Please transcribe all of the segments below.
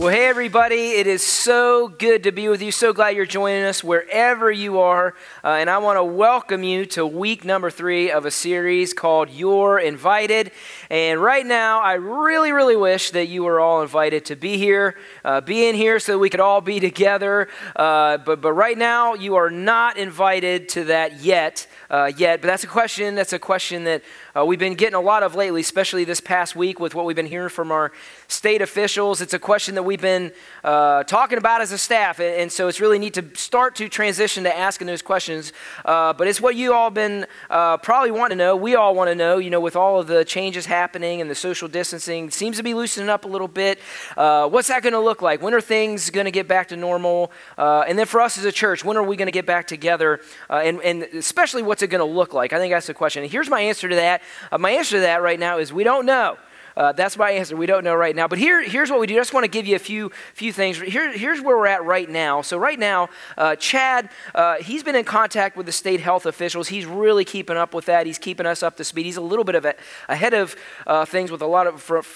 Well, hey everybody, it is so good to be with you. So glad you're joining us wherever you are. And I want to welcome you to week number 3 of a series called You're Invited. And right now, I really wish that you were all invited to be here, be in here so that we could all be together. But right now, you are not invited to that yet. But that's a question that we've been getting a lot of lately, especially this past week with what we've been hearing from our state officials. It's a question that we've been talking about as a staff, and so it's really neat to start to transition to asking those questions. But it's what you all been probably want to know. We all want to know, with all of the changes happening and the social distancing, seems to be loosening up a little bit. What's that going to look like? When are things going to get back to normal? And then for us as a church, when are we going to get back together? And especially what's it going to look like? I think that's the question. And here's my answer to that. My answer to that right now is we don't know. That's my answer. We don't know right now. But here's what we do. I just want to give you a few things. Here's where we're at right now. So right now, Chad, he's been in contact with the state health officials. He's really keeping up with that. He's keeping us up to speed. He's a little bit of ahead of things with a lot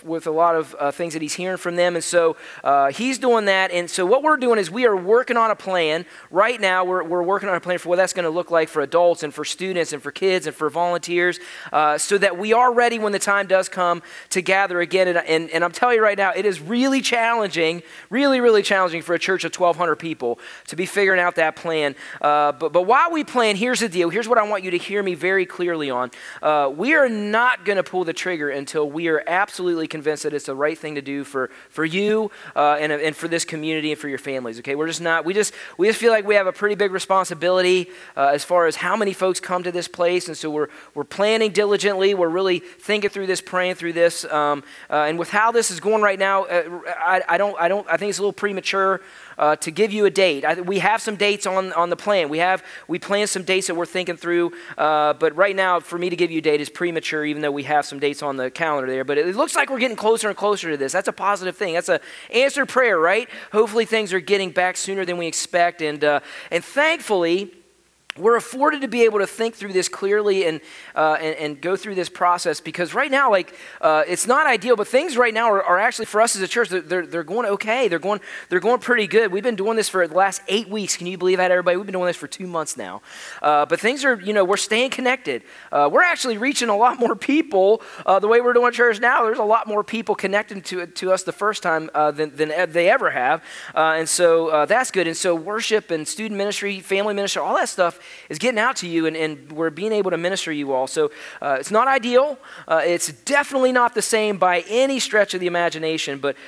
of things that he's hearing from them. And so he's doing that. And so what we're doing is we are working on a plan. Right now, we're working on a plan for what that's going to look like for adults and for students and for kids and for volunteers, so that we are ready when the time does come to gather again. And I'm telling you right now, it is really challenging, really challenging for a church of 1,200 people to be figuring out that plan. But while we plan, here's the deal. Here's what I want you to hear me very clearly on. We are not going to pull the trigger until we are absolutely convinced that it's the right thing to do for you and for this community and for your families. Okay, we're just not. We just feel like we have a pretty big responsibility as far as how many folks come to this place, and so we're planning diligently. We're really thinking through this, praying through this. And with how this is going right now, I think it's a little premature to give you a date. We have some dates on the plan. We planned some dates that we're thinking through, but right now, for me to give you a date is premature, even though we have some dates on the calendar there. But it looks like we're getting closer and closer to this. That's a positive thing. That's an answered prayer, right? Hopefully things are getting back sooner than we expect, and thankfully, we're afforded to be able to think through this clearly and go through this process, because right now, it's not ideal, but things right now are actually, for us as a church, they're going okay. They're going pretty good. We've been doing this for the last 8 weeks. Can you believe that, everybody? We've been doing this for 2 months now. But things are, we're staying connected. We're actually reaching a lot more people the way we're doing church now. There's a lot more people connecting to us the first time than they ever have. And so that's good. And so worship and student ministry, family ministry, all that stuff is getting out to you, and we're being able to minister you all. So it's not ideal. It's definitely not the same by any stretch of the imagination, but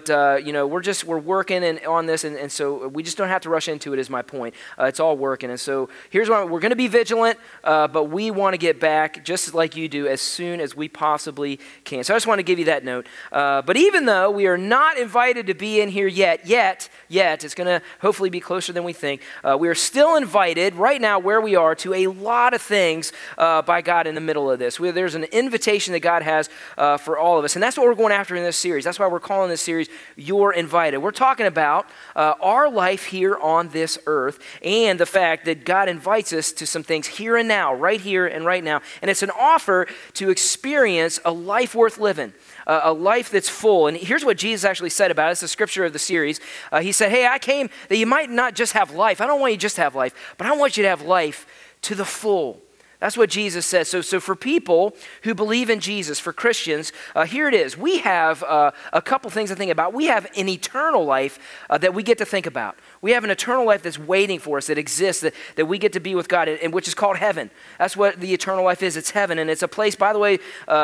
we're working on this, and so we just don't have to rush into it, is my point. It's all working. And so here's what we're going to be vigilant, but we want to get back, just like you do, as soon as we possibly can. So I just want to give you that note. But even though we are not invited to be in here yet, it's going to hopefully be closer than we think. We are still invited right now, where we are, to a lot of things by God in the middle of this. There's an invitation that God has for all of us, and that's what we're going after in this series. That's why we're calling this series You're Invited. We're talking about our life here on this earth, and the fact that God invites us to some things here and now, right here and right now, and it's an offer to experience a life worth living. A life that's full. And here's what Jesus actually said about it. It's the scripture of the series. He said, hey, I came that you might not just have life. I don't want you just to have life, but I want you to have life to the full. That's what Jesus says. So for people who believe in Jesus, for Christians, here it is. We have a couple things to think about. We have an eternal life that we get to think about. We have an eternal life that's waiting for us, that exists, that we get to be with God, and which is called heaven. That's what the eternal life is. It's heaven, and it's a place, by the way,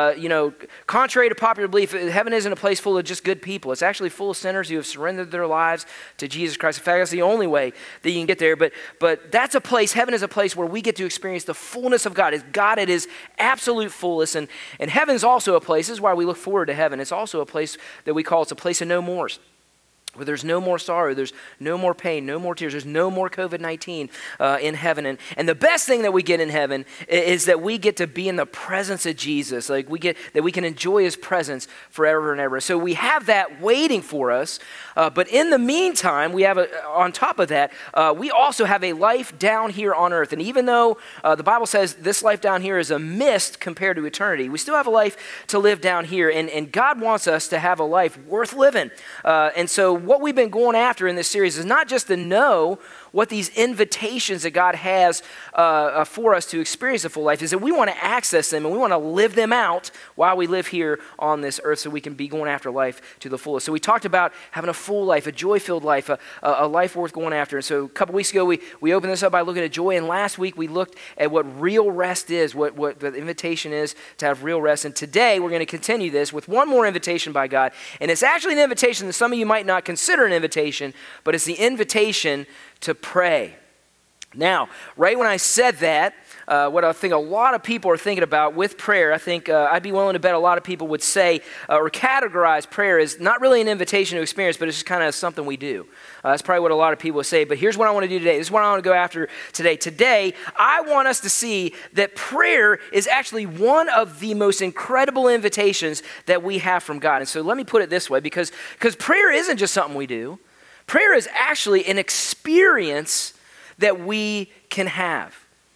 contrary to popular belief, heaven isn't a place full of just good people. It's actually full of sinners who have surrendered their lives to Jesus Christ. In fact, that's the only way that you can get there. But that's a place, heaven is a place where we get to experience the fullness of God. It's God at his absolute fullest. And heaven's also a place, this is why we look forward to heaven. It's also a place that we call, it's a place of no mores. where there's no more sorrow, there's no more pain, no more tears, there's no more COVID-19 in heaven. And the best thing that we get in heaven is that we get to be in the presence of Jesus. Like we can enjoy his presence forever and ever. So we have that waiting for us. But in the meantime, we have on top of that, we also have a life down here on earth. And even though the Bible says this life down here is a mist compared to eternity, we still have a life to live down here. And God wants us to have a life worth living. And so what we've been going after in this series is not just to know what these invitations that God has for us to experience a full life, is that we want to access them and we want to live them out while we live here on this earth so we can be going after life to the fullest. So we talked about having a full life, a joy-filled life, a life worth going after. And so a couple weeks ago, we opened this up by looking at joy, and last week we looked at what real rest is, what the invitation is to have real rest. And today we're going to continue this with one more invitation by God. And it's actually an invitation that some of you might not consider an invitation, but it's the invitation to pray. Now, right when I said that, what I think a lot of people are thinking about with prayer, I think I'd be willing to bet a lot of people would say or categorize prayer as not really an invitation to experience, but it's just kind of something we do. That's probably what a lot of people would say. But here's what I want to do today. This is what I want to go after today. Today, I want us to see that prayer is actually one of the most incredible invitations that we have from God. And so let me put it this way, because prayer isn't just something we do. Prayer is actually an experience that we can have.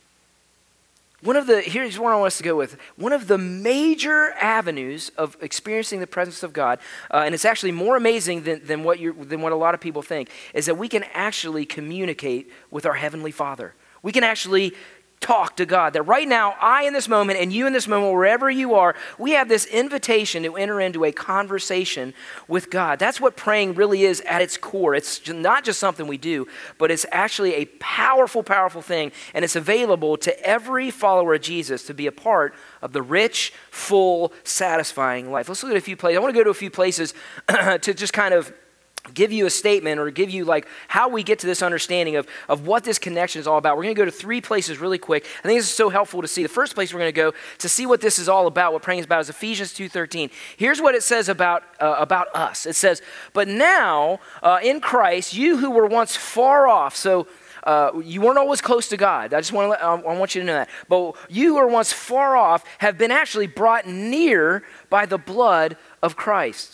Here's what I want us to go with. One of the major avenues of experiencing the presence of God, and it's actually more amazing than what a lot of people think, is that we can actually communicate with our Heavenly Father. We can actually talk to God. That right now, I in this moment and you in this moment, wherever you are, we have this invitation to enter into a conversation with God. That's what praying really is at its core. It's not just something we do, but it's actually a powerful, powerful thing, and it's available to every follower of Jesus to be a part of the rich, full, satisfying life. Let's look at a few places. I want to go to a few places to just kind of give you a statement or give you like how we get to this understanding of what this connection is all about. We're going to go to three places really quick. I think this is so helpful to see. The first place we're going to go to see what this is all about, what praying is about, is Ephesians 2:13. Here's what it says about us. It says, "But now in Christ, you who were once far off," so you weren't always close to God. I want you to know that. But you who were once far off have been actually brought near by the blood of Christ.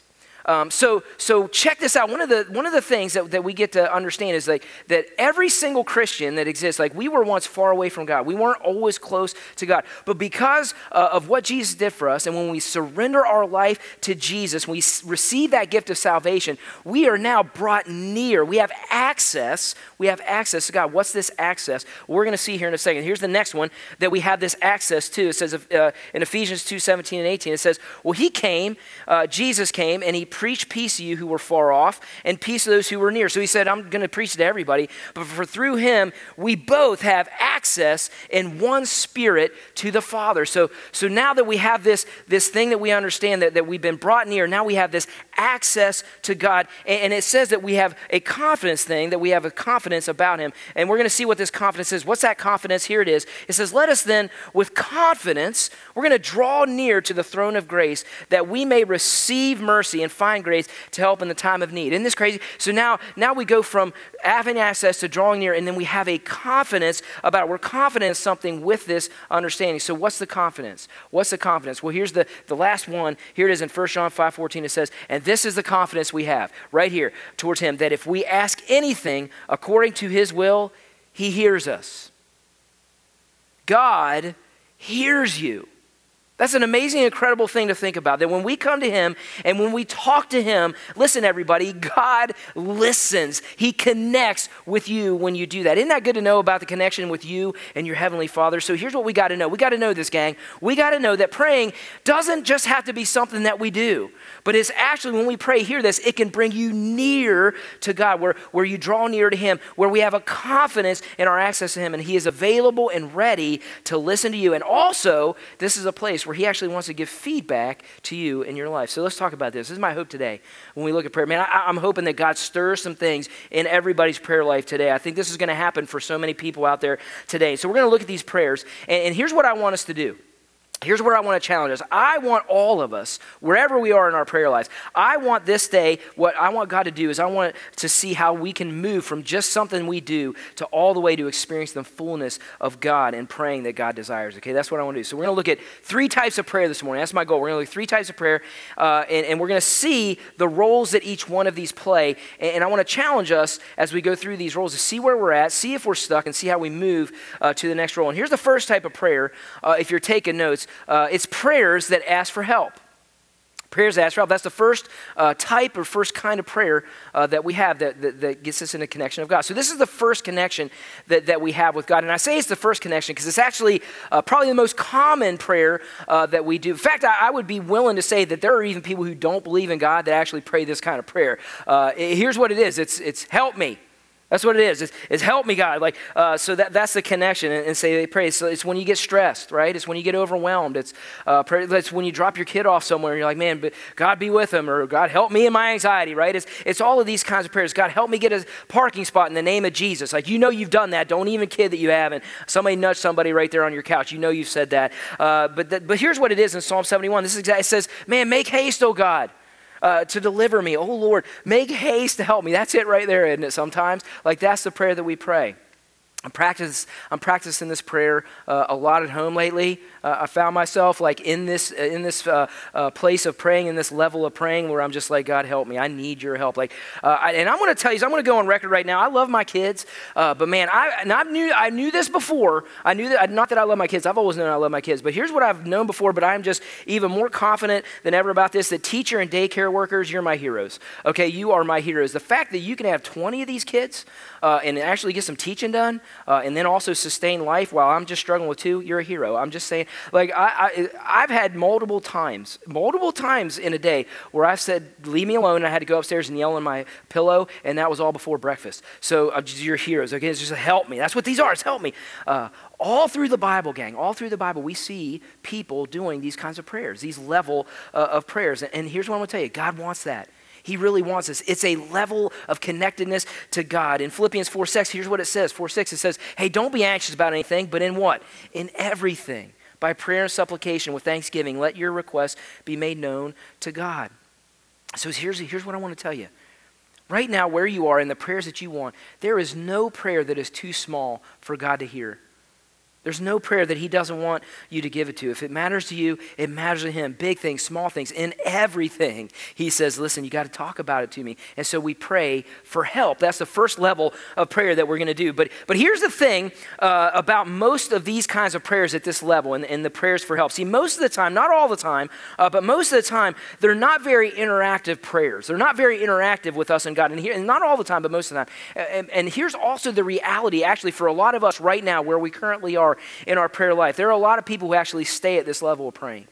So check this out. One of the things that we get to understand is like that every single Christian that exists, like we were once far away from God. We weren't always close to God. But because of what Jesus did for us, and when we surrender our life to Jesus, when we receive that gift of salvation, we are now brought near. We have access. We have access to God. What's this access? We're going to see here in a second. Here's the next one that we have this access to. It says in Ephesians 2:17 and 18, it says, "Well, Jesus came, and he preach peace to you who were far off and peace to those who were near." So he said, I'm going to preach to everybody, but through him, we both have access in one spirit to the Father. So now that we have this thing that we understand that we've been brought near, now we have this access to God. And it says that we have a confidence thing, that we have a confidence about him. And we're going to see what this confidence is. What's that confidence? Here it is. It says, "Let us then with confidence," we're going to draw near to the throne of grace that we may receive mercy and find grace to help in the time of need. Isn't this crazy? So now we go from having access to drawing near, and then we have a confidence about it. We're confident in something with this understanding. So what's the confidence? What's the confidence? Well, here's the last one. Here it is in 1 John 5:14. It says, "And this is the confidence we have," right here, towards him, "that if we ask anything according to his will, he hears us." God hears you. That's an amazing, incredible thing to think about, that when we come to him and when we talk to him, listen everybody, God listens. He connects with you when you do that. Isn't that good to know about the connection with you and your Heavenly Father? So here's what we got to know. We got to know this, gang. We got to know that praying doesn't just have to be something that we do, but it's actually, when we pray, hear this, it can bring you near to God, where you draw near to him, where we have a confidence in our access to him, and he is available and ready to listen to you. And also, this is a place where he actually wants to give feedback to you in your life. So let's talk about this. This is my hope today when we look at prayer. Man, I'm hoping that God stirs some things in everybody's prayer life today. I think this is going to happen for so many people out there today. So we're going to look at these prayers, and here's what I want us to do. Here's where I want to challenge us. I want all of us, wherever we are in our prayer lives, I want this day, what I want God to do is I want to see how we can move from just something we do to all the way to experience the fullness of God and praying that God desires. Okay, that's what I want to do. So we're going to look at three types of prayer this morning. That's my goal. We're going to look at three types of prayer, and we're going to see the roles that each one of these play. And I want to challenge us as we go through these roles to see where we're at, see if we're stuck, and see how we move to the next role. And here's the first type of prayer, if you're taking notes. It's prayers that ask for help. Prayers that ask for help. That's the first type or first kind of prayer that we have that gets us in a connection of God. So this is the first connection that we have with God. And I say it's the first connection because it's actually probably the most common prayer that we do. In fact, I would be willing to say that there are even people who don't believe in God that actually pray this kind of prayer. Here's what it is. It's help me. That's what it is. It's help me, God. So that's the connection. And say they pray. So it's when you get stressed, right? It's when you get overwhelmed. It's when you drop your kid off somewhere and you're like, man, but God be with him, or God help me in my anxiety, right? It's all of these kinds of prayers. God help me get a parking spot in the name of Jesus. Like, you know you've done that. Don't even kid that you haven't. Somebody nudged somebody right there on your couch. You know you've said that. But here's what it is in Psalm 71. It says, man, make haste, O God. To deliver me. Oh, Lord, make haste to help me. That's it right there, isn't it, sometimes? Like, that's the prayer that we pray. I'm practicing this prayer a lot at home lately. I found myself like in this place of praying, in this level of praying where I'm just like, God, help me. I need your help. And I'm going to tell you, I'm going to go on record right now. I love my kids, but man, I knew this before. I knew that, not that I love my kids. I've always known I love my kids, but here's what I've known before, but I'm just even more confident than ever about this, that teacher and daycare workers, you're my heroes. Okay, you are my heroes. The fact that you can have 20 of these kids and actually get some teaching done, and then also sustain life while I'm just struggling with 2, you're a hero. I'm just saying, like, I've had multiple times in a day where I've said, leave me alone, and I had to go upstairs and yell on my pillow, and that was all before breakfast. So you're heroes. Okay, it's just help me. That's what these are. It's help me. All through the Bible, gang, all through the Bible, we see people doing these kinds of prayers, these level of prayers. And here's what I'm going to tell you. God wants that. He really wants us. It's a level of connectedness to God. In Philippians 4:6, here's what it says. 4:6, it says, hey, don't be anxious about anything, but in what? In everything. By prayer and supplication with thanksgiving, let your requests be made known to God. So here's what I want to tell you. Right now, where you are in the prayers that you want, there is no prayer that is too small for God to hear. There's no prayer that he doesn't want you to give it to. If it matters to you, it matters to him. Big things, small things, in everything. He says, listen, you got to talk about it to me. And so we pray for help. That's the first level of prayer that we're going to do. But here's the thing about most of these kinds of prayers at this level and the prayers for help. See, most of the time, not all the time, but most of the time, they're not very interactive prayers. They're not very interactive with us and God. And not all the time, but most of the time. And here's also the reality, actually, for a lot of us right now where we currently are in our prayer life. There are a lot of people who actually stay at this level of praying.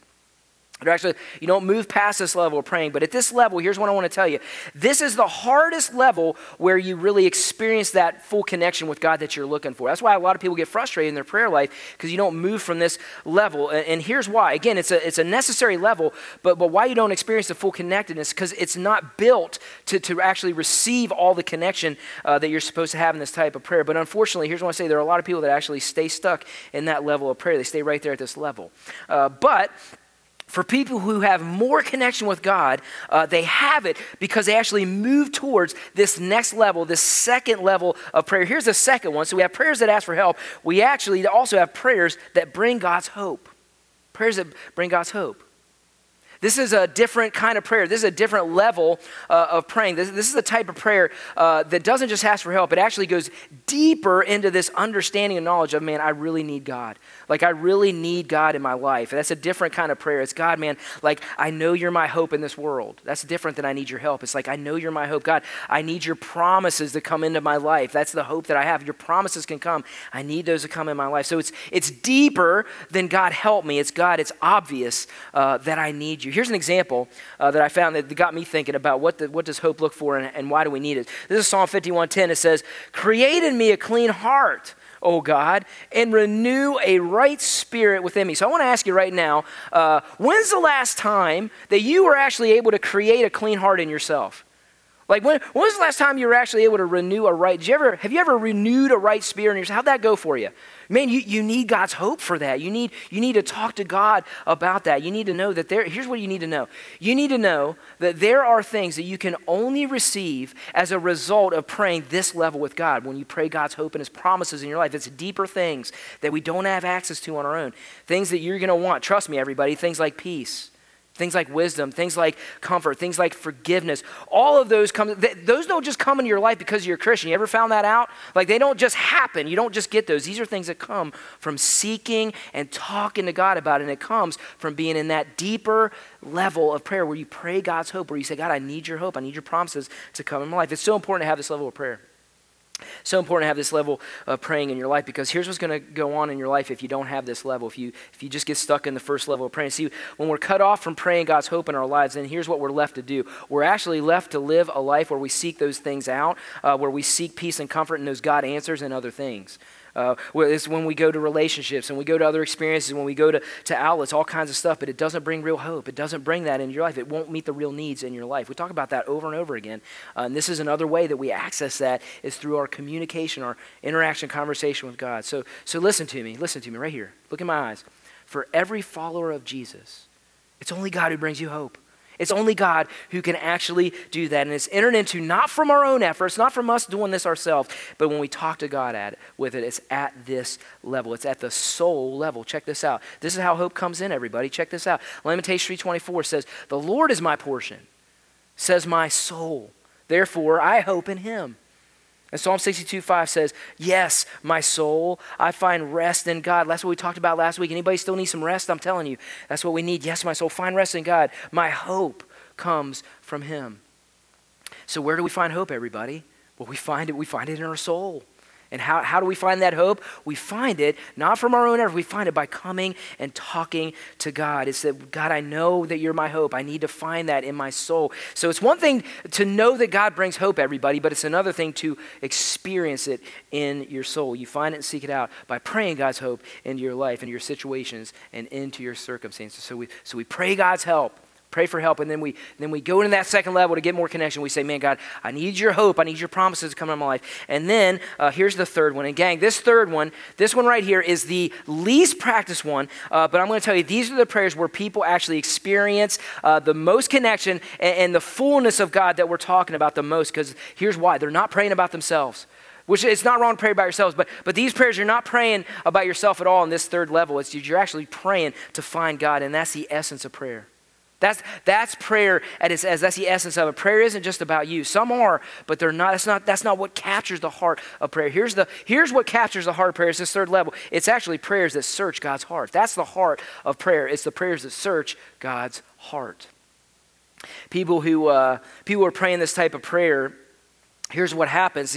You don't move past this level of praying, but at this level, here's what I want to tell you. This is the hardest level where you really experience that full connection with God that you're looking for. That's why a lot of people get frustrated in their prayer life, because you don't move from this level. And here's why. Again, it's a necessary level, but why you don't experience the full connectedness, because it's not built to actually receive all the connection that you're supposed to have in this type of prayer. But unfortunately, here's what I say. There are a lot of people that actually stay stuck in that level of prayer. They stay right there at this level. But for people who have more connection with God, they have it because they actually move towards this next level, this second level of prayer. Here's the second one. So we have prayers that ask for help. We actually also have prayers that bring God's hope. Prayers that bring God's hope. This is a different kind of prayer. This is a different level of praying. This is a type of prayer that doesn't just ask for help. It actually goes deeper into this understanding and knowledge of, man, I really need God. Like, I really need God in my life. And that's a different kind of prayer. It's, God, man, like, I know you're my hope in this world. That's different than I need your help. It's like, I know you're my hope. God, I need your promises to come into my life. That's the hope that I have. Your promises can come. I need those to come in my life. So it's deeper than God help me. It's God, it's obvious that I need you. Here's an example that I found that got me thinking about what does hope look for and why do we need it. This is Psalm 51:10. It says, create in me a clean heart, O God, and renew a right spirit within me. So I want to ask you right now, when's the last time that you were actually able to create a clean heart in yourself? Like, when was the last time you were actually able to renew a right? Have you ever renewed a right spirit in yourself? How'd that go for you? Man, you need God's hope for that. You need to talk to God about that. You need to know that here's what you need to know. You need to know that there are things that you can only receive as a result of praying this level with God. When you pray God's hope and his promises in your life, it's deeper things that we don't have access to on our own. Things that you're going to want. Trust me, everybody. Things like peace. things like wisdom, things like comfort, things like forgiveness. All of those those don't just come into your life because you're a Christian. You ever found that out? Like they don't just happen. You don't just get those. These are things that come from seeking and talking to God about it. And it comes from being in that deeper level of prayer where you pray God's hope, where you say, God, I need your hope. I need your promises to come in my life. It's so important to have this level of prayer. So important to have this level of praying in your life, because here's what's going to go on in your life if you don't have this level, if you just get stuck in the first level of praying. See, when we're cut off from praying God's hope in our lives, then here's what we're left to do. We're actually left to live a life where we seek those things out, where we seek peace and comfort in those God answers and other things. It's when we go to relationships and we go to other experiences, when we go to outlets, all kinds of stuff, but it doesn't bring real hope. It doesn't bring that in your life. It won't meet the real needs in your life. We talk about that over and over again. And this is another way that we access that is through our communication, our interaction, conversation with God. So listen to me right here. Look in my eyes. For every follower of Jesus, it's only God who brings you hope. It's only God who can actually do that. And it's entered into not from our own efforts, not from us doing this ourselves, but when we talk to God with it, it's at this level. It's at the soul level. Check this out. This is how hope comes in, everybody. Check this out. Lamentations 3:24 says, the Lord is my portion, says my soul. Therefore, I hope in him. And Psalm 62:5 says, yes, my soul, I find rest in God. That's what we talked about last week. Anybody still need some rest? I'm telling you, that's what we need. Yes, my soul, find rest in God. My hope comes from him. So where do we find hope, everybody? Well, we find it in our soul. And how do we find that hope? We find it not from our own effort. We find it by coming and talking to God. It's that, God, I know that you're my hope. I need to find that in my soul. So it's one thing to know that God brings hope, everybody, but it's another thing to experience it in your soul. You find it and seek it out by praying God's hope into your life, into your situations, and into your circumstances. So we pray God's help. Pray for help, and then we go into that second level to get more connection. We say, man, God, I need your hope. I need your promises to come in my life. And then here's the third one. And gang, this one right here is the least practiced one, but I'm going to tell you, these are the prayers where people actually experience the most connection and the fullness of God that we're talking about the most, because here's why. They're not praying about themselves. Which it's not wrong to pray about yourselves, but these prayers, you're not praying about yourself at all in this third level. You're actually praying to find God, and that's the essence of prayer. That's prayer that's the essence of it. Prayer isn't just about you. Some are, but they're not. That's not what captures the heart of prayer. Here's what captures the heart of prayer. It's this third level. It's actually prayers that search God's heart. That's the heart of prayer. It's the prayers that search God's heart. People who are praying this type of prayer, here's what happens.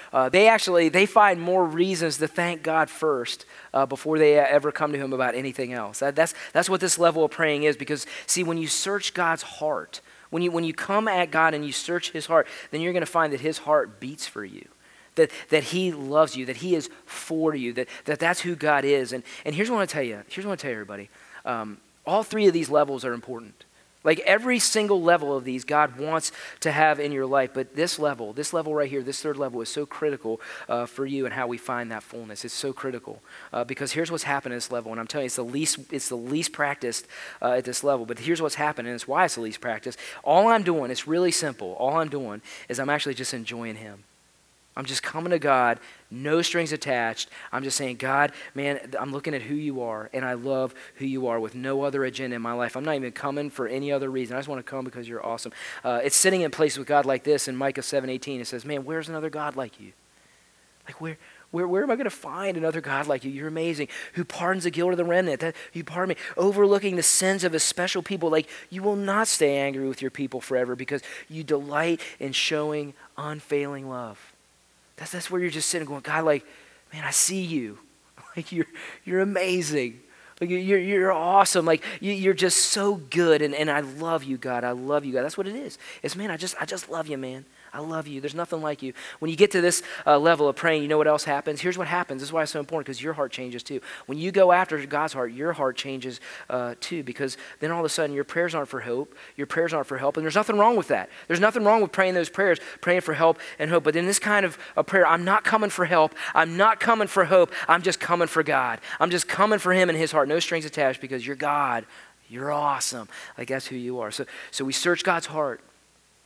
They find more reasons to thank God first before they ever come to him about anything else. That's what this level of praying is, because see, when you search God's heart, when you come at God and you search his heart, then you're going to find that his heart beats for you. That he loves you, that he is for you, that's who God is. And here's what I want to tell you. Everybody. All three of these levels are important. Like every single level of these God wants to have in your life, but this level right here, this third level is so critical for you and how we find that fullness. It's so critical because here's what's happened at this level, and I'm telling you, it's the least practiced at this level, but here's what's happened, and it's why it's the least practiced. All I'm doing, it's really simple. All I'm doing is I'm actually just enjoying him. I'm just coming to God, no strings attached. I'm just saying, God, man, I'm looking at who you are, and I love who you are with no other agenda in my life. I'm not even coming for any other reason. I just want to come because you're awesome. It's sitting in place with God like this in Micah 7:18. It says, man, where's another God like you? Like where am I going to find another God like you? You're amazing. Who pardons the guilt of the remnant. That you pardon me. Overlooking the sins of his special people. Like you will not stay angry with your people forever because you delight in showing unfailing love. That's where you're just sitting going, God, like, man, I see you. Like you're amazing. Like you're awesome. Like you're just so good, and I love you, God. I love you, God. That's what it is. It's, man, I just love you, man. I love you. There's nothing like you. When you get to this level of praying, you know what else happens? Here's what happens. This is why it's so important, because your heart changes too. When you go after God's heart, your heart changes too, because then all of a sudden your prayers aren't for hope. Your prayers aren't for help, and there's nothing wrong with that. There's nothing wrong with praying those prayers, praying for help and hope. But in this kind of a prayer, I'm not coming for help. I'm not coming for hope. I'm just coming for God. I'm just coming for him and his heart. No strings attached, because you're God. You're awesome. Like that's who you are. So we search God's heart.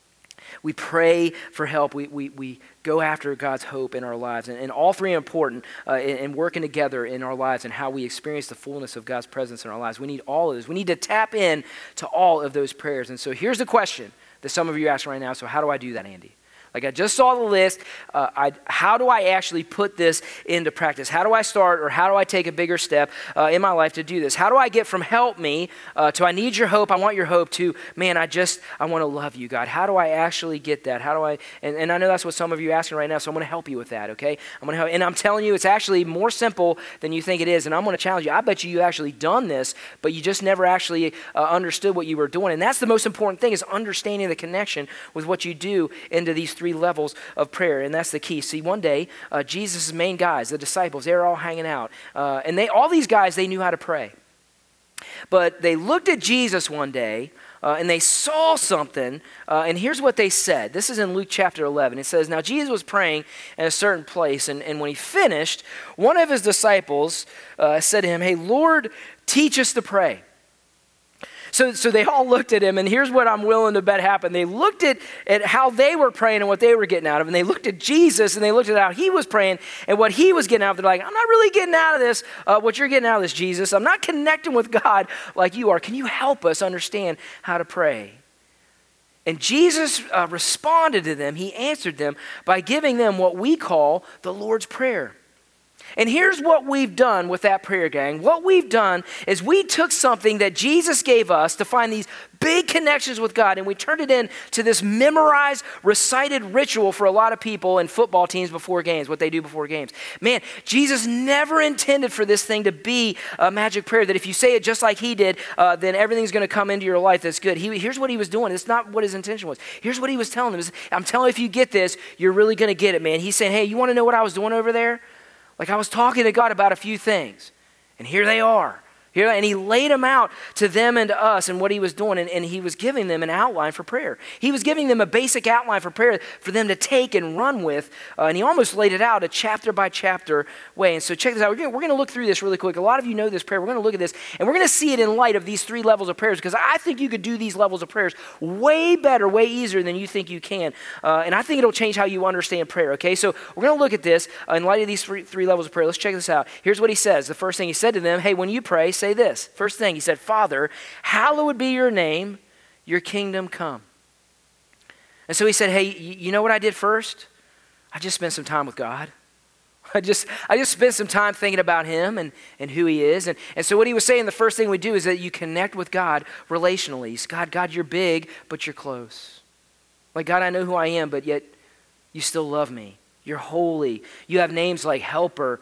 We pray for help. We go after God's hope in our lives. And all three are important in working together in our lives and how we experience the fullness of God's presence in our lives. We need all of those. We need to tap in to all of those prayers. And so here's the question that some of you are asking right now. So how do I do that, Andy? Like I just saw the list. How do I actually put this into practice? How do I start, or how do I take a bigger step in my life to do this? How do I get from help me to I need your hope, I want your hope, to man, I want to love you, God? How do I actually get that? How do I, and I know that's what some of you are asking right now, so I'm going to help you with that, okay? I'm going to help, and I'm telling you, it's actually more simple than you think it is, and I'm going to challenge you. I bet you actually done this, but you just never actually understood what you were doing, and that's the most important thing, is understanding the connection with what you do into these three levels of prayer, and that's the key. See, one day, Jesus' main guys, the disciples, they were all hanging out, and all these guys, they knew how to pray. But they looked at Jesus one day, and they saw something, and here's what they said. This is in Luke chapter 11. It says, "Now Jesus was praying in a certain place, and when he finished, one of his disciples said to him, 'Hey, Lord, teach us to pray.'" So they all looked at him, and here's what I'm willing to bet happened. They looked at how they were praying and what they were getting out of, and they looked at Jesus, and they looked at how he was praying and what he was getting out of. They're like, "I'm not really getting out of this what you're getting out of this, Jesus. I'm not connecting with God like you are. Can you help us understand how to pray?" And Jesus responded to them. He answered them by giving them what we call the Lord's Prayer. And here's what we've done with that prayer, gang. What we've done is we took something that Jesus gave us to find these big connections with God, and we turned it into this memorized, recited ritual for a lot of people and football teams before games, what they do before games. Man, Jesus never intended for this thing to be a magic prayer, that if you say it just like he did, then everything's going to come into your life that's good. Here's what he was doing. It's not what his intention was. Here's what he was telling them. I'm telling you, if you get this, you're really going to get it, man. He's saying, hey, you want to know what I was doing over there? Like, I was talking to God about a few things, and here they are. And he laid them out to them and to us and what he was doing, and he was giving them an outline for prayer. He was giving them a basic outline for prayer for them to take and run with, and he almost laid it out a chapter by chapter way. And so check this out. We're going to look through this really quick. A lot of you know this prayer. We're going to look at this, and we're going to see it in light of these three levels of prayers, because I think you could do these levels of prayers way better, way easier than you think you can. And I think it'll change how you understand prayer, okay? So we're going to look at this in light of these three levels of prayer. Let's check this out. Here's what he says. The first thing he said to them, hey, when you pray, say this. First thing, he said, Father, hallowed be your name, your kingdom come. And so he said, hey, you know what I did first? I just spent some time with God. I just spent some time thinking about him and who he is. And so what he was saying, the first thing we do is that you connect with God relationally. God, you're big, but you're close. Like, God, I know who I am, but yet you still love me. You're holy. You have names like helper,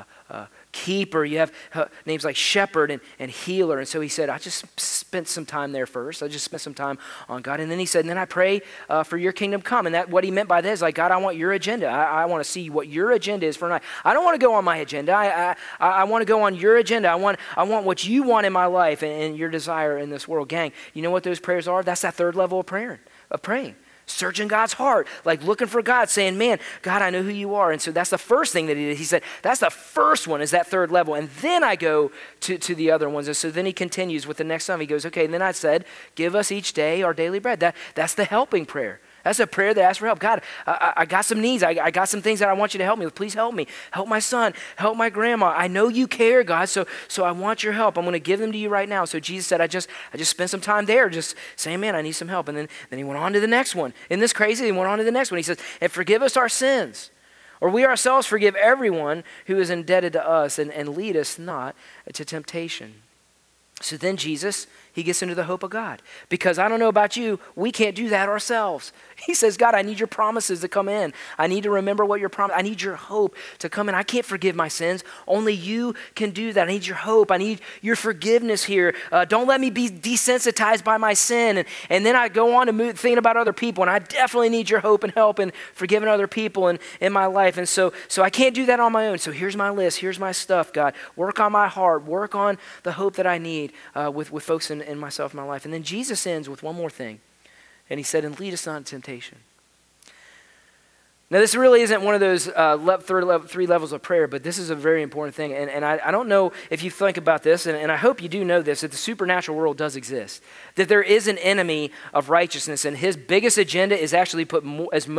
keeper. You have names like shepherd and healer. And so he said, I just spent some time there first. I just spent some time on God. And then he said, and then I pray for your kingdom come. And that what he meant by that is like, God, I want your agenda. I want to see what your agenda is for tonight. I don't want to go on my agenda. I want to go on your agenda. I want what you want in my life and your desire in this world. Gang, you know what those prayers are? That's that third level of praying. Searching God's heart, like looking for God, saying, man, God, I know who you are. And so that's the first thing that he did. He said, that's the first one, is that third level. And then I go to the other ones. And so then he continues with the next time. He goes, okay, and then I said, give us each day our daily bread. That's the helping prayer. That's a prayer that asks for help. God, I got some needs. I got some things that I want you to help me with. Please help me. Help my son. Help my grandma. I know you care, God, so I want your help. I'm going to give them to you right now. So Jesus said, I just spent some time there just saying, man, I need some help. And then he went on to the next one. Isn't this crazy? He went on to the next one. He says, and forgive us our sins, or we ourselves forgive everyone who is indebted to us, and lead us not to temptation. So then Jesus, he gets into the hope of God. Because I don't know about you, we can't do that ourselves. He says, God, I need your promises to come in. I need to remember what your promise. I need your hope to come in. I can't forgive my sins. Only you can do that. I need your hope. I need your forgiveness here. Don't let me be desensitized by my sin. And then I go on to thinking about other people. And I definitely need your hope and help in forgiving other people in my life. And so I can't do that on my own. So here's my list. Here's my stuff, God. Work on my heart. Work on the hope that I need with folks in myself, in my life. And then Jesus ends with one more thing. And he said, and lead us not into temptation. Now, this really isn't one of those three levels of prayer, but this is a very important thing. And I don't know if you think about this, and I hope you do know this, that the supernatural world does exist, that there is an enemy of righteousness, and his biggest agenda is actually put as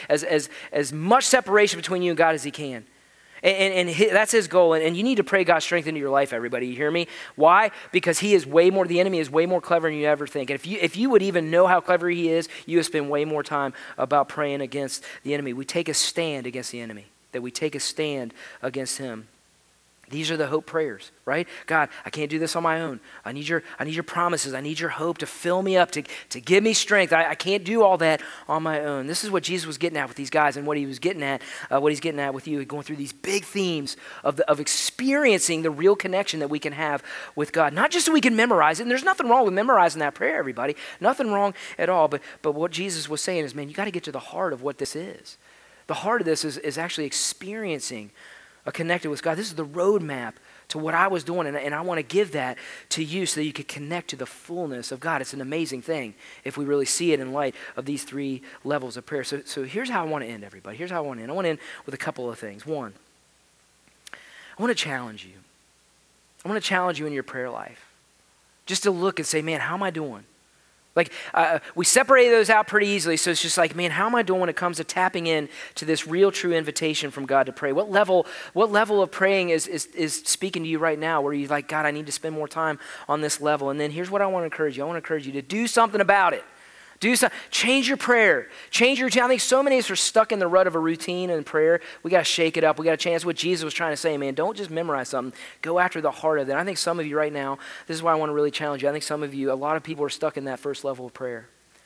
much separation between you and God as he can. That's his goal, and you need to pray God's strength into your life, everybody. You hear me? Why? Because the enemy is way more clever than you ever think. And if you would even know how clever he is, you would spend way more time about praying against the enemy. We take a stand against the enemy, that we take a stand against him. These are the hope prayers, right? God, I can't do this on my own. I need your promises. I need your hope to fill me up, to give me strength. I can't do all that on my own. This is what Jesus was getting at with these guys, and what he was getting at, what he's getting at with you, going through these big themes of experiencing the real connection that we can have with God. Not just so we can memorize it, and there's nothing wrong with memorizing that prayer, everybody. Nothing wrong at all. But what Jesus was saying is, man, you got to get to the heart of what this is. The heart of this is actually experiencing connected with God. This is the roadmap to what I was doing, and I want to give that to you so that you can connect to the fullness of God. It's an amazing thing if we really see it in light of these three levels of prayer. So here's how I want to end, everybody. Here's how I want to end. I want to end with a couple of things. One, I want to challenge you. I want to challenge you in your prayer life. Just to look and say, man, how am I doing? Like, we separate those out pretty easily, so it's just like, man, how am I doing when it comes to tapping in to this real, true invitation from God to pray? What level of praying is speaking to you right now, where you're like, God, I need to spend more time on this level? And then here's what I want to encourage you. I want to encourage you to do something about it. Change your prayer. Change your routine. I think so many of us are stuck in the rut of a routine and prayer. We got to shake it up. We got to change. That's what Jesus was trying to say, man. Don't just memorize something. Go after the heart of it. I think some of you right now, this is why I want to really challenge you. I think some of you, a lot of people are stuck in that first level of prayer.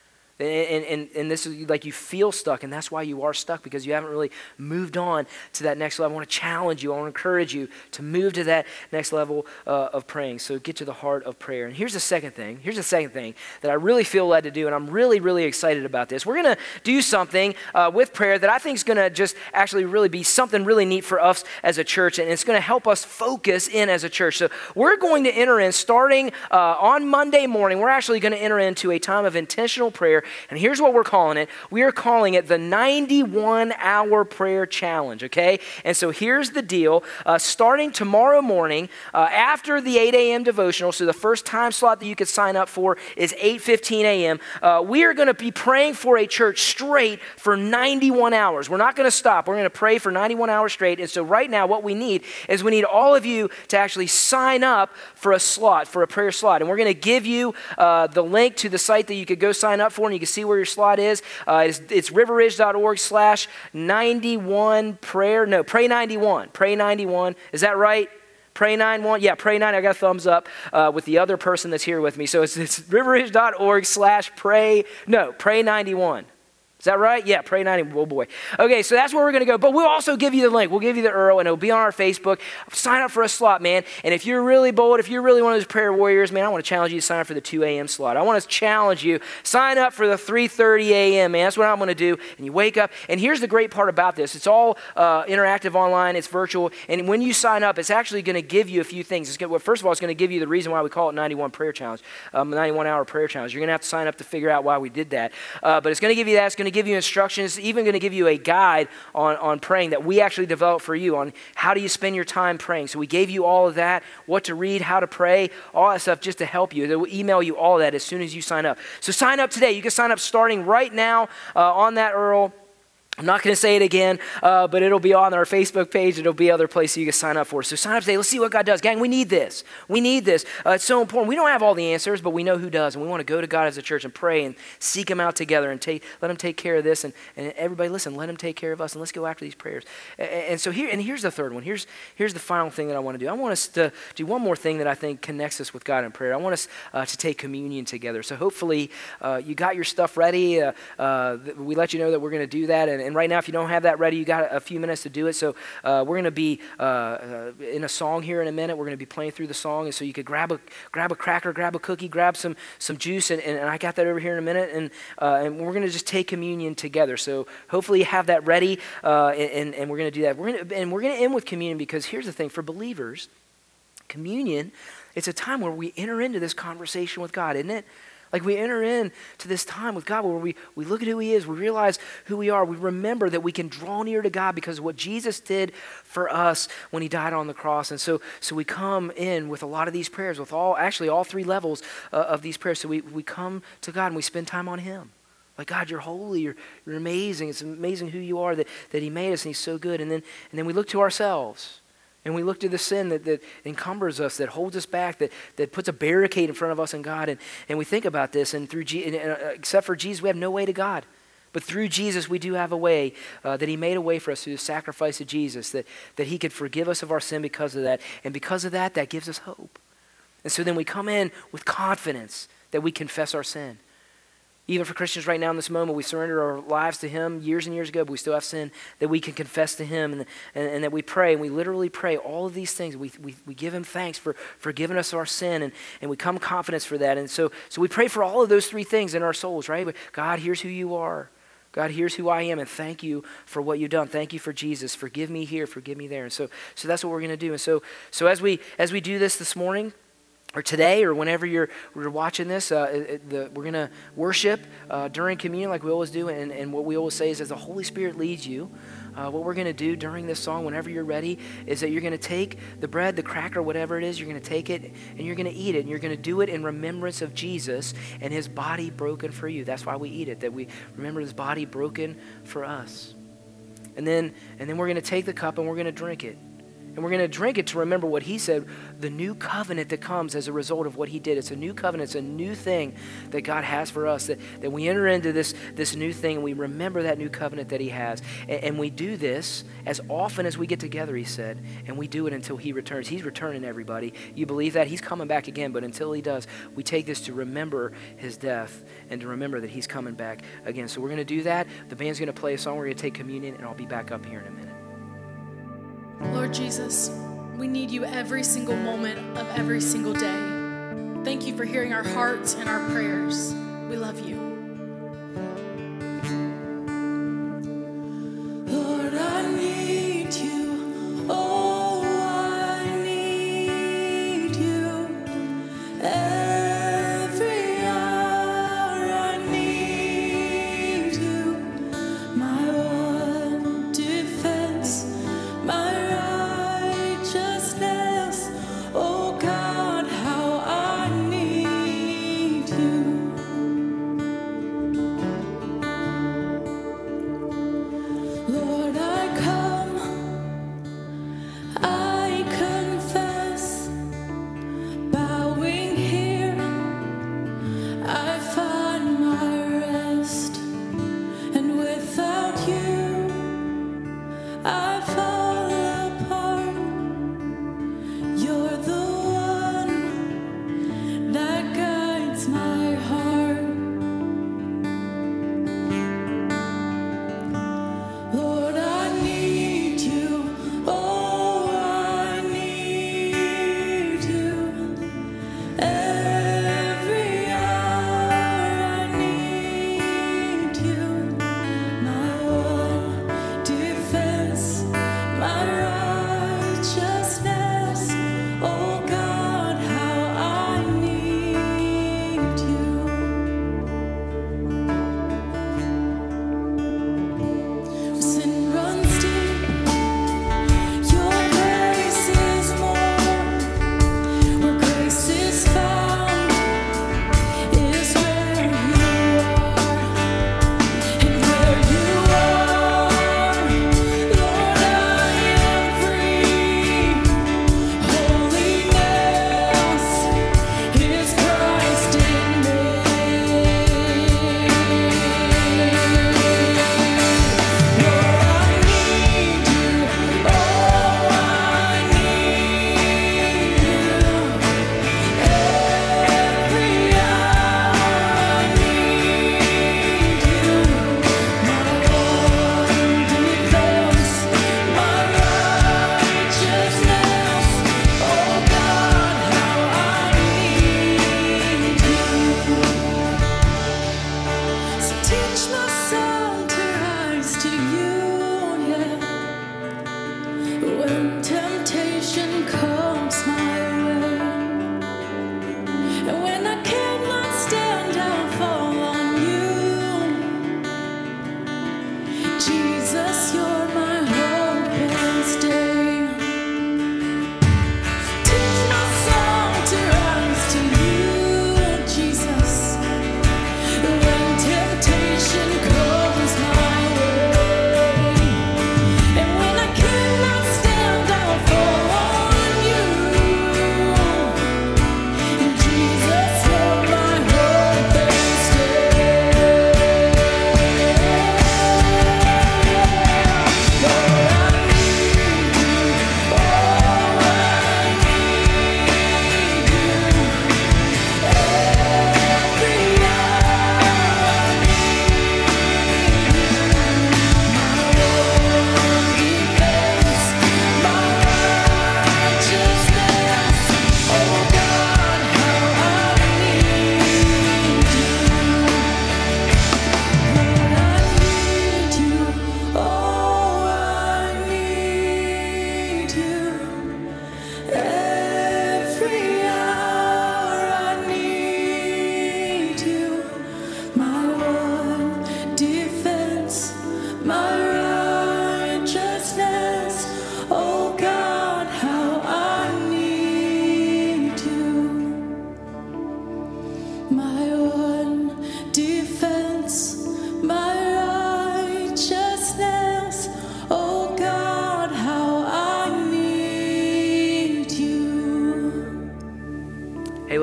And this is like you feel stuck, and that's why you are stuck, because you haven't really moved on to that next level. I want to challenge you. I want to encourage you to move to that next level of praying. So get to the heart of prayer. And here's the second thing. Here's the second thing that I really feel led to do, and I'm really, really excited about this. We're going to do something with prayer that I think is going to just actually really be something really neat for us as a church, and it's going to help us focus in as a church. So we're going to enter in, starting on Monday morning, we're actually going to enter into a time of intentional prayer. And here's what we're calling it. We are calling it the 91-hour prayer challenge, okay? And so here's the deal. Starting tomorrow morning, after the 8 a.m. devotional, so the first time slot that you could sign up for is 8:15 a.m., we are going to be praying for a church straight for 91 hours. We're not going to stop. We're going to pray for 91 hours straight. And so right now, what we need is we need all of you to actually sign up for a slot, for a prayer slot. And we're going to give you the link to the site that you could go sign up for, and you can see where your slot is. It's riverridge.org/91prayer. No, pray 91. Pray 91. Is that right? Pray 91. Yeah, pray 9. I got a thumbs up with the other person that's here with me. So it's riverridge.org/pray. No, pray 91. Is that right? Yeah, pray 90. Oh boy. Okay, so that's where we're going to go. But we'll also give you the link. We'll give you the URL, and it'll be on our Facebook. Sign up for a slot, man. And if you're really bold, if you're really one of those prayer warriors, man, I want to challenge you to sign up for the 2 a.m. slot. I want to challenge you. Sign up for the 3:30 a.m., man. That's what I'm going to do. And you wake up. And here's the great part about this. It's all interactive online. It's virtual. And when you sign up, it's actually going to give you a few things. First of all, it's going to give you the reason why we call it 91 prayer challenge, 91-hour prayer challenge. You're going to have to sign up to figure out why we did that. But it's going to give you that. It's going to give you instructions. It's even going to give you a guide on praying that we actually developed for you on how do you spend your time praying. So we gave you all of that, what to read, how to pray, all that stuff just to help you. They'll email you all of that as soon as you sign up. So sign up today. You can sign up starting right now on that URL. I'm not going to say it again, but it'll be on our Facebook page. It'll be other places you can sign up for. So sign up today. Let's see what God does. Gang, we need this. We need this. It's so important. We don't have all the answers, but we know who does. And we want to go to God as a church and pray and seek him out together and let him take care of this. And everybody, listen, let him take care of us. And let's go after these prayers. And so here's the third one. Here's the final thing that I want to do. I want us to do one more thing that I think connects us with God in prayer. I want us to take communion together. So hopefully you got your stuff ready. We let you know that we're going to do that. And right now, if you don't have that ready, you got a few minutes to do it. So we're going to be in a song here in a minute. We're going to be playing through the song, and so you could grab a cracker, grab a cookie, grab some juice, and I got that over here in a minute. And we're going to just take communion together. So hopefully you have that ready, and we're going to do that. We're going to end with communion, because here's the thing: for believers, communion, it's a time where we enter into this conversation with God, isn't it? Like we enter into this time with God where we look at who he is, we realize who we are, we remember that we can draw near to God because of what Jesus did for us when he died on the cross. And so we come in with a lot of these prayers, with all three levels of these prayers. So we come to God and we spend time on him. Like, God, you're holy, you're amazing. It's amazing who you are, that he made us and he's so good. And then we look to ourselves. And we look to the sin that encumbers us, that holds us back, that puts a barricade in front of us and God. And we think about this, and except for Jesus, we have no way to God. But through Jesus, we do have a way, that he made a way for us through the sacrifice of Jesus, that he could forgive us of our sin because of that. And because of that, that gives us hope. And so then we come in with confidence that we confess our sin. Even for Christians right now in this moment, we surrendered our lives to him years and years ago, but we still have sin that we can confess to him, and that we pray, and we literally pray all of these things. We give him thanks for forgiving us our sin, and we come confidence for that. And so we pray for all of those three things in our souls, right? But God, here's who you are. God, here's who I am, and thank you for what you've done. Thank you for Jesus. Forgive me here, forgive me there. And so that's what we're going to do. And so as we do this morning, or today, or whenever you're watching this, we're going to worship during communion like we always do. And what we always say is, as the Holy Spirit leads you, what we're going to do during this song, whenever you're ready, is that you're going to take the bread, the cracker, whatever it is, you're going to take it and you're going to eat it. And you're going to do it in remembrance of Jesus and his body broken for you. That's why we eat it, that we remember his body broken for us. And then we're going to take the cup and we're going to drink it. And we're going to drink it to remember what he said, the new covenant that comes as a result of what he did. It's a new covenant. It's a new thing that God has for us, that we enter into this new thing, and we remember that new covenant that he has. And we do this as often as we get together, he said, and we do it until he returns. He's returning, everybody. You believe that? He's coming back again, but until he does, we take this to remember his death and to remember that he's coming back again. So we're going to do that. The band's going to play a song. We're going to take communion, and I'll be back up here in a minute. Lord Jesus, we need you every single moment of every single day. Thank you for hearing our hearts and our prayers. We love you. Lord, I need you. Oh, I need you. Every hour I need you. My one defense, my righteousness. Oh God, how I need you.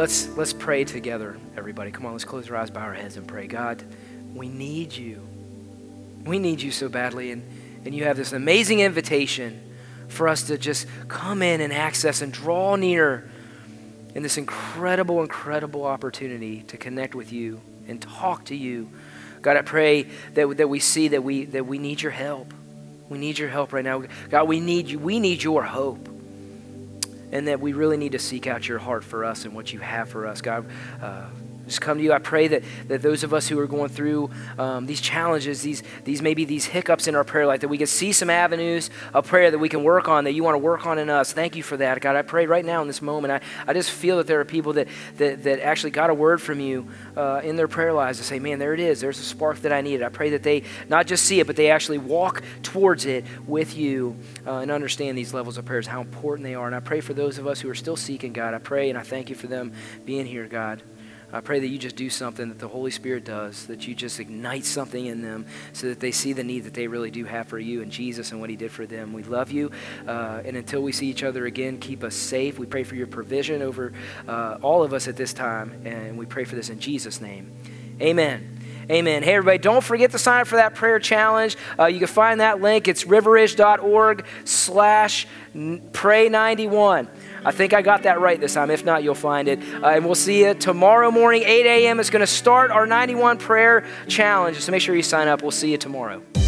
let's pray together, everybody. Come on, let's close our eyes, bow our heads, and pray. God, we need you. We need you so badly, and you have this amazing invitation for us to just come in and access and draw near in this incredible, incredible opportunity to connect with you and talk to you. God, I pray that we see that we need your help. We need your help right now. God, we need you. We need your hope. And that we really need to seek out your heart for us and what you have for us. God, just come to you. I pray that those of us who are going through these challenges, these hiccups in our prayer life, that we can see some avenues of prayer that we can work on, that you want to work on in us. Thank you for that, God. I pray right now in this moment, I just feel that there are people that actually got a word from you in their prayer lives to say, man, there it is. There's a spark that I needed. I pray that they not just see it, but they actually walk towards it with you and understand these levels of prayers, how important they are. And I pray for those of us who are still seeking, God. I pray and I thank you for them being here, God. I pray that you just do something that the Holy Spirit does, that you just ignite something in them so that they see the need that they really do have for you and Jesus and what he did for them. We love you, and until we see each other again, keep us safe. We pray for your provision over all of us at this time, and we pray for this in Jesus' name. Amen. Amen. Hey, everybody, don't forget to sign up for that prayer challenge. You can find that link. It's riveridge.org/pray91. I think I got that right this time. If not, you'll find it. And we'll see you tomorrow morning, 8 a.m. It's going to start our 91 prayer challenge. So make sure you sign up. We'll see you tomorrow.